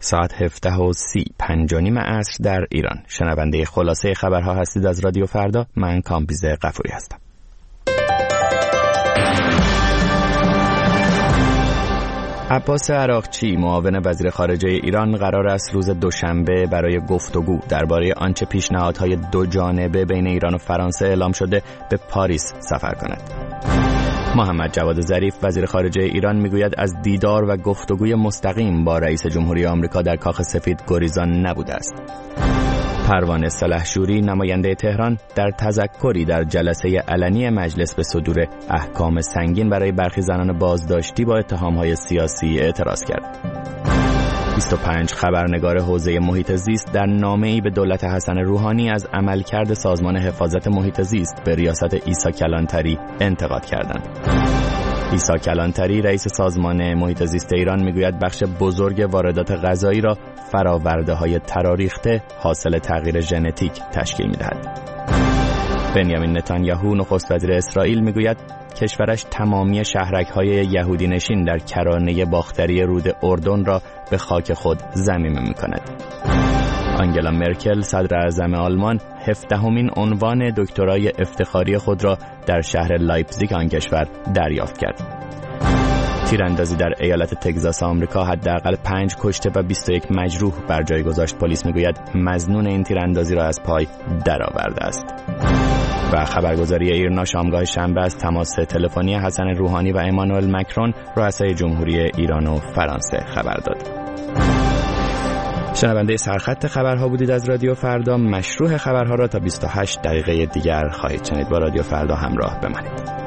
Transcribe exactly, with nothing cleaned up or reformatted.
ساعت هفده و سی پنج و نیم عصر در ایران. شنونده خلاصه خبرها هستید از رادیو فردا. من کامبیز غفوری هستم. عباس عراقچی معاون وزیر خارجه ایران قرار است روز دوشنبه برای گفتگو درباره آنچه پیشنهادهای دو جانبه بین ایران و فرانسه اعلام شده به پاریس سفر کند. محمد جواد ظریف وزیر خارجه ایران میگوید از دیدار و گفتگوی مستقیم با رئیس جمهوری آمریکا در کاخ سفید گریزان نبوده است. پروانه سلحشوری نماینده تهران در تذکری در جلسه علنی مجلس به صدور احکام سنگین برای برخی زنان بازداشتی با اتهام‌های سیاسی اعتراض کرد. بیست و پنج خبرنگار حوزه محیط زیست در نامه‌ای به دولت حسن روحانی از عملکرد سازمان حفاظت محیط زیست به ریاست عیسی کلانتری انتقاد کردند. عیسی کلانتری رئیس سازمان محیط زیست ایران میگوید بخش بزرگ واردات غذایی را فراورده‌های تراریخته حاصل تغییر ژنتیک تشکیل می‌دهد. بنیامین نتانیاهو نخست وزیر اسرائیل میگوید کشورش تمامی شهرک‌های یهودی نشین در کرانه باختری رود اردن را به خاک خود ضمیمه می‌کند. آنگلا مرکل صدر اعظم آلمان هفدهمین عنوان دکترای افتخاری خود را در شهر لایپزیگ آن کشور دریافت کرد. تیراندازی در ایالت تگزاس آمریکا حداقل پنج کشته و بیست و یک مجروح بر جای گذاشت. پلیس میگوید مظنون این تیراندازی را از پای درآورده است. و خبرگزاری ایرنا شامگاه شنبه از تماس تلفنی حسن روحانی و امانوئل مکرون رؤسای جمهوری ایران و فرانسه خبر داد. شنونده سرخط خبرها بودید از رادیو فردا. مشروع خبرها را تا بیست و هشت دقیقه دیگر خواهید شنید. با رادیو فردا همراه بمانید.